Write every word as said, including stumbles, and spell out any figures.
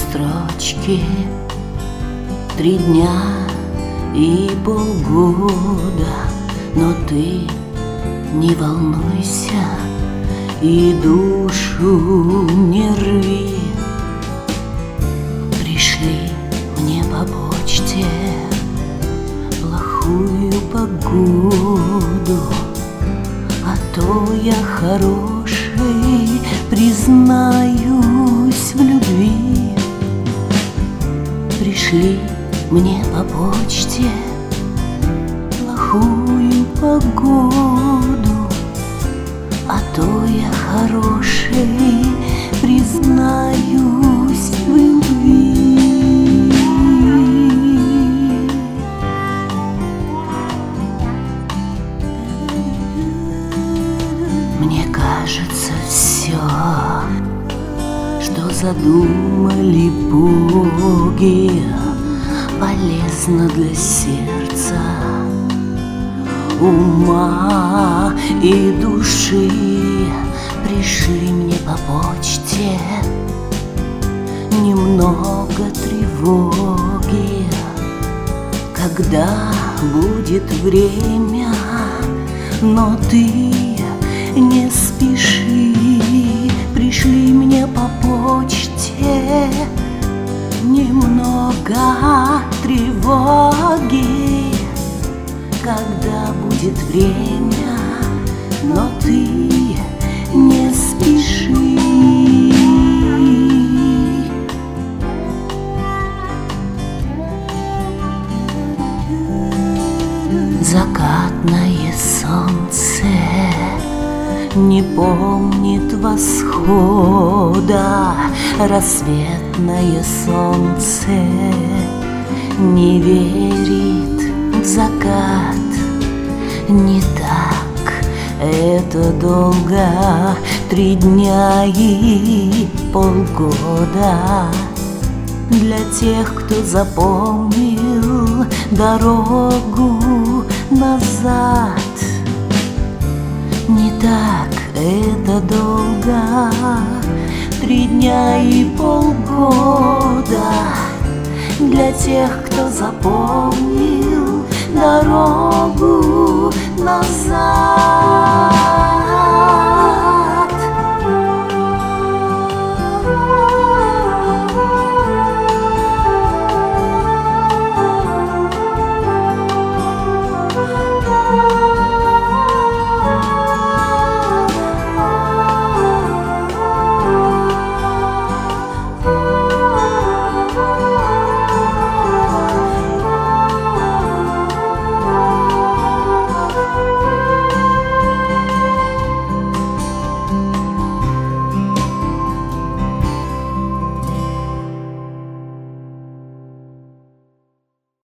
строчки, три дня и полгода, но ты не волнуйся и душу не рви. Пришли мне по почте плохую погоду, а то я хороший, признаюсь в любви. Пришли мне по почте плохую погоду, а то я хороший, признаюсь в любви. Мне кажется, все, что задумали боги, полезно для сердца, ума и души. Пришли мне по почте немного тревоги. Когда будет время, но ты не спеши. Пришли мне по почте немного тревоги. Когда будет время, но ты не спеши. Закатное солнце не помнит восхода, рассветное солнце не верит в закат. Не так это долго, три дня и полгода, для тех, кто запомнил дорогу назад. Не так это долго, три дня и полгода, для тех, кто запомнил дорогу назад.